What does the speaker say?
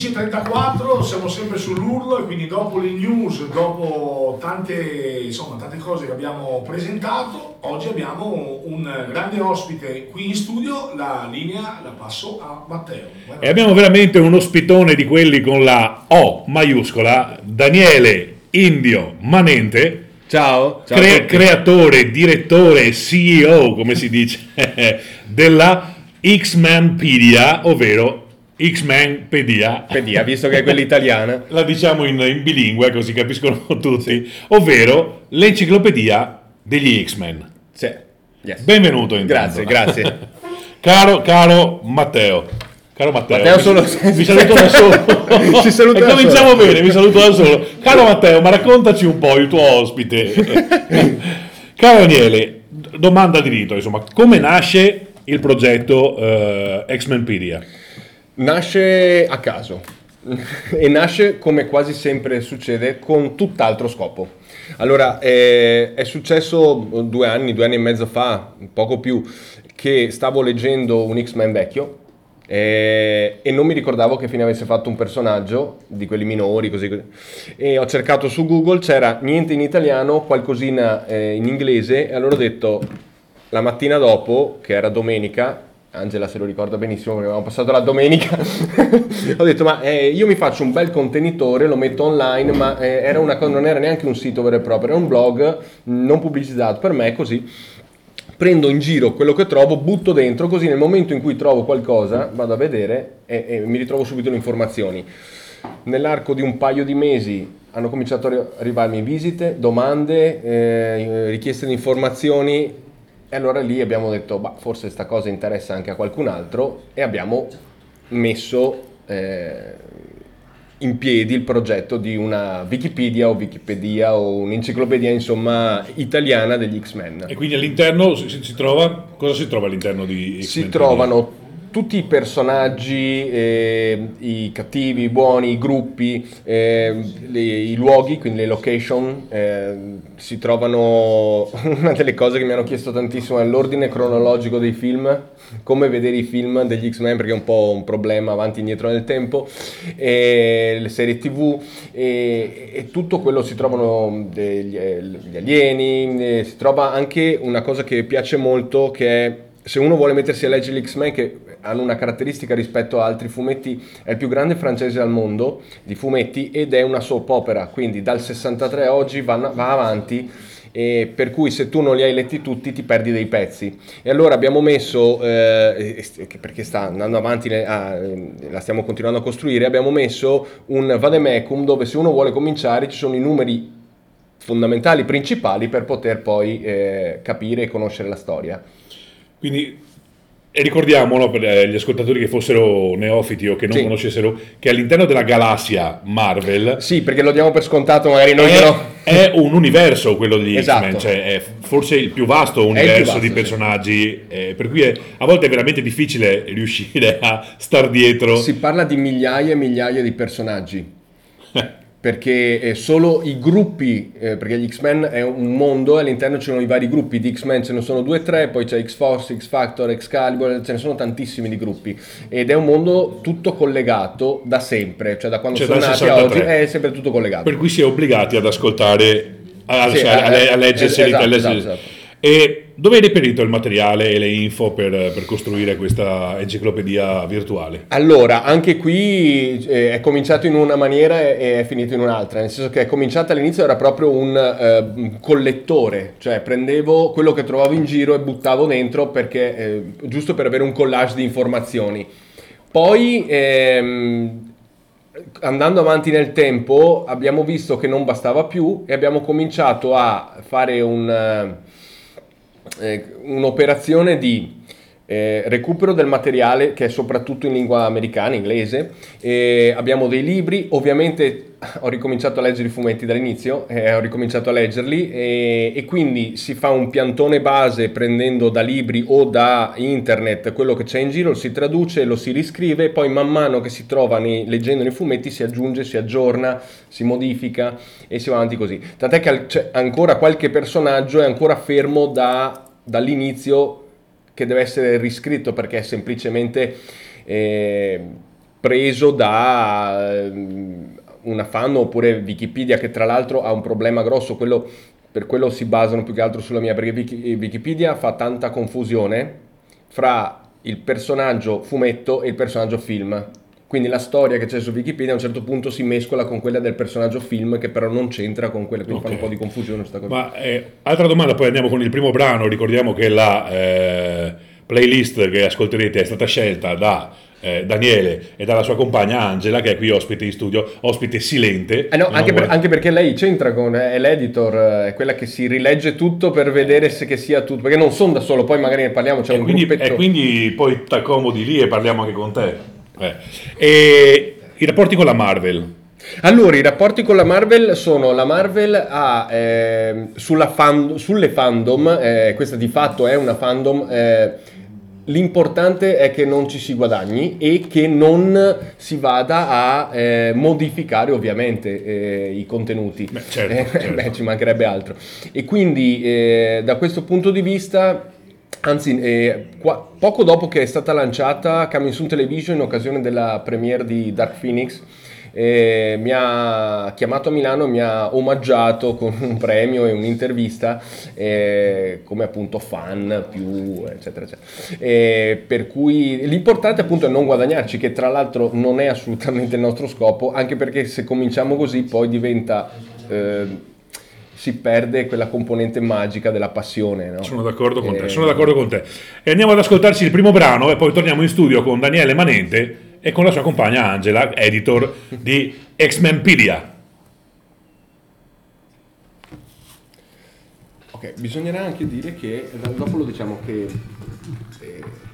34, siamo sempre sull'urlo e quindi dopo le news, dopo tante cose che abbiamo presentato, oggi abbiamo un grande ospite qui in studio, la linea la passo a Matteo. E abbiamo veramente un ospitone di quelli con la O maiuscola, Daniele Indio Manente. Ciao, Creatore, direttore, CEO, come si dice, della X-Manpedia, ovvero X-Manpedia, visto che è quella italiana. la diciamo in bilingue così capiscono tutti, ovvero l'enciclopedia degli X-Men. Sì. Yes. Benvenuto intanto. Grazie. Caro Matteo. Matteo solo mi saluto da solo. Ci saluta e da cominciamo solo. bene, mi saluto da solo. Caro Matteo, ma raccontaci un po' il tuo ospite. Caro Daniele, domanda di rito, insomma, come nasce il progetto X-Manpedia? Nasce a caso e nasce, come quasi sempre succede, con tutt'altro scopo. Allora, è successo 2 anni e mezzo fa, poco più, che stavo leggendo un X-Men vecchio e non mi ricordavo che fine avesse fatto un personaggio di quelli minori, così. E ho cercato su Google, c'era niente in italiano, qualcosina in inglese, e allora ho detto, la mattina dopo, che era domenica, Angela se lo ricorda benissimo perché avevamo passato la domenica, ho detto ma io mi faccio un bel contenitore, lo metto online, ma era una cosa, non era neanche un sito vero e proprio, era un blog non pubblicizzato per me, così prendo in giro quello che trovo, butto dentro, così nel momento in cui trovo qualcosa vado a vedere e mi ritrovo subito le informazioni. Nell'arco di un paio di mesi hanno cominciato a arrivarmi visite, domande, richieste di informazioni. E allora lì abbiamo detto, forse sta cosa interessa anche a qualcun altro, e abbiamo messo in piedi il progetto di una Wikipedia o un'enciclopedia, insomma, italiana degli X-Men. E quindi all'interno si trova, cosa si trova all'interno di X-Men? Si trovano tutti i personaggi, i cattivi, i buoni, i gruppi, i luoghi, quindi le location, si trovano. Una delle cose che mi hanno chiesto tantissimo è l'ordine cronologico dei film, come vedere i film degli X-Men, perché è un po' un problema avanti e indietro nel tempo, le serie TV e tutto quello. Si trovano gli alieni, si trova anche una cosa che piace molto, che è, se uno vuole mettersi a leggere gli X-Men, che hanno una caratteristica rispetto a altri fumetti, è il più grande francese al mondo di fumetti ed è una soap opera, quindi dal 63 a oggi va avanti, e per cui se tu non li hai letti tutti ti perdi dei pezzi. E allora abbiamo messo, perché sta andando avanti, la stiamo continuando a costruire, abbiamo messo un vademecum dove, se uno vuole cominciare, ci sono i numeri fondamentali, principali, per poter poi capire e conoscere la storia. Quindi, e ricordiamolo per gli ascoltatori che fossero neofiti o che non conoscessero, che all'interno della galassia Marvel, sì, perché lo diamo per scontato, magari noi è un universo quello degli esatto. X-Men, cioè è forse il più vasto universo di personaggi, per cui a volte è veramente difficile riuscire a star dietro. Si parla di migliaia e migliaia di personaggi. Perché solo i gruppi, perché gli X-Men è un mondo, all'interno ci sono i vari gruppi di X-Men, ce ne sono 2 o 3, poi c'è X-Force, X-Factor, Excalibur, ce ne sono tantissimi di gruppi, ed è un mondo tutto collegato da sempre, cioè da quando sono nati a oggi è sempre tutto collegato. Per cui si è obbligati ad ascoltare, a leggerseli. Esatto. E dove hai reperito il materiale e le info per costruire questa enciclopedia virtuale? Allora, anche qui è cominciato in una maniera e è finito in un'altra, nel senso che è cominciato all'inizio, era proprio un collettore, cioè prendevo quello che trovavo in giro e buttavo dentro, perché giusto per avere un collage di informazioni. Poi andando avanti nel tempo abbiamo visto che non bastava più e abbiamo cominciato a fare un'operazione di recupero del materiale, che è soprattutto in lingua americana, inglese. Abbiamo dei libri, ovviamente ho ricominciato a leggere i fumetti dall'inizio, ho ricominciato a leggerli, e quindi si fa un piantone base prendendo da libri o da internet quello che c'è in giro, si traduce, lo si riscrive, e poi man mano che si trova leggendo i fumetti si aggiunge, si aggiorna, si modifica e si va avanti così. Tant'è che c'è ancora qualche personaggio è ancora fermo dall'inizio, che deve essere riscritto, perché è semplicemente preso da una fan oppure Wikipedia, che tra l'altro ha un problema grosso, per quello si basano più che altro sulla mia, perché Wikipedia fa tanta confusione fra il personaggio fumetto e il personaggio film. Quindi la storia che c'è su Wikipedia a un certo punto si mescola con quella del personaggio film, che però non c'entra con quella, quindi fa un po' di confusione questa cosa. Ma altra domanda, poi andiamo con il primo brano. Ricordiamo che la playlist che ascolterete è stata scelta da Daniele e dalla sua compagna Angela, che è qui ospite in studio, ospite silente. No, anche perché lei c'entra è l'editor, è quella che si rilegge tutto per vedere se che sia tutto, perché non sono da solo, poi magari ne parliamo, c'è un gruppetto. E quindi poi ti accomodi lì e parliamo anche con te. E i rapporti con la Marvel? Allora, i rapporti con la Marvel sono: la Marvel ha sulle fandom, questa di fatto è una fandom, l'importante è che non ci si guadagni e che non si vada a modificare ovviamente i contenuti. Certo. Ci mancherebbe altro. E quindi da questo punto di vista, anzi, poco dopo che è stata lanciata Coming Soon Television, in occasione della premiere di Dark Phoenix, mi ha chiamato a Milano, mi ha omaggiato con un premio e un'intervista come appunto fan più eccetera eccetera, per cui l'importante appunto è non guadagnarci, che tra l'altro non è assolutamente il nostro scopo, anche perché se cominciamo così poi diventa si perde quella componente magica della passione, no? Sono d'accordo con te. E andiamo ad ascoltarci il primo brano e poi torniamo in studio con Daniele Manente e con la sua compagna Angela, editor di X-Menpedia. Ok, bisognerà anche dire che dopo lo diciamo che